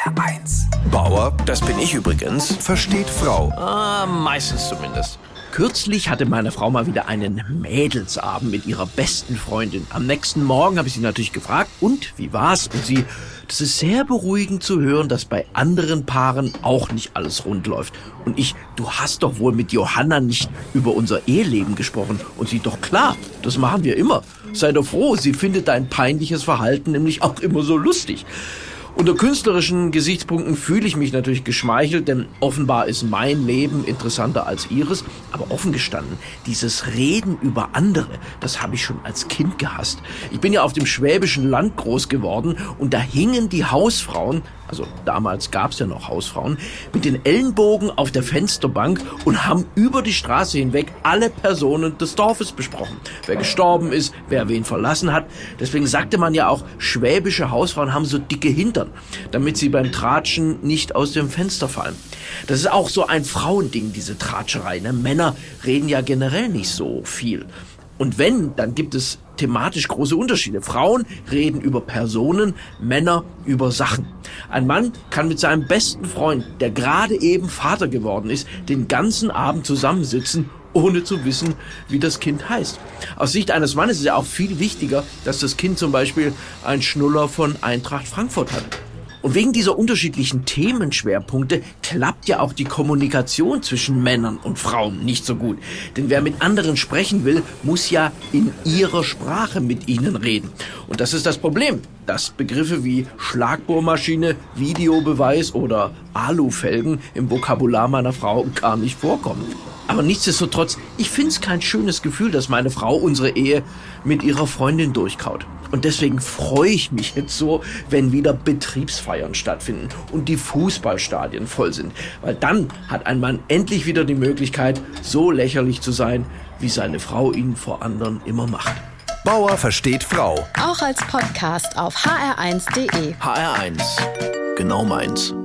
HR1. Bauer, das bin ich übrigens, versteht Frau. Meistens zumindest. Kürzlich hatte meine Frau mal wieder einen Mädelsabend mit ihrer besten Freundin. Am nächsten Morgen habe ich sie natürlich gefragt, und wie war's? Und sie, das ist sehr beruhigend zu hören, dass bei anderen Paaren auch nicht alles rund läuft. Und ich, du hast doch wohl mit Johanna nicht über unser Eheleben gesprochen. Und sie, doch klar, das machen wir immer. Sei doch froh, sie findet dein peinliches Verhalten nämlich auch immer so lustig. Unter künstlerischen Gesichtspunkten fühle ich mich natürlich geschmeichelt, denn offenbar ist mein Leben interessanter als ihres. Aber offen gestanden, dieses Reden über andere, das habe ich schon als Kind gehasst. Ich bin ja auf dem schwäbischen Land groß geworden und da hingen die Hausfrauen, also damals gab es ja noch Hausfrauen, mit den Ellenbogen auf der Fensterbank und haben über die Straße hinweg alle Personen des Dorfes besprochen. Wer gestorben ist, wer wen verlassen hat. Deswegen sagte man ja auch, schwäbische Hausfrauen haben so dicke Hintern, damit sie beim Tratschen nicht aus dem Fenster fallen. Das ist auch so ein Frauending, diese Tratscherei, ne? Männer reden ja generell nicht so viel. Und wenn, dann gibt es thematisch große Unterschiede. Frauen reden über Personen, Männer über Sachen. Ein Mann kann mit seinem besten Freund, der gerade eben Vater geworden ist, den ganzen Abend zusammensitzen, ohne zu wissen, wie das Kind heißt. Aus Sicht eines Mannes ist ja auch viel wichtiger, dass das Kind zum Beispiel einen Schnuller von Eintracht Frankfurt hat. Und wegen dieser unterschiedlichen Themenschwerpunkte klappt ja auch die Kommunikation zwischen Männern und Frauen nicht so gut. Denn wer mit anderen sprechen will, muss ja in ihrer Sprache mit ihnen reden. Und das ist das Problem, dass Begriffe wie Schlagbohrmaschine, Videobeweis oder Alufelgen im Vokabular meiner Frau gar nicht vorkommen. Aber nichtsdestotrotz, ich finde es kein schönes Gefühl, dass meine Frau unsere Ehe mit ihrer Freundin durchkaut. Und deswegen freue ich mich jetzt so, wenn wieder Betriebsfeiern stattfinden und die Fußballstadien voll sind. Weil dann hat ein Mann endlich wieder die Möglichkeit, so lächerlich zu sein, wie seine Frau ihn vor anderen immer macht. Bauer versteht Frau. Auch als Podcast auf hr1.de. HR1, genau meins.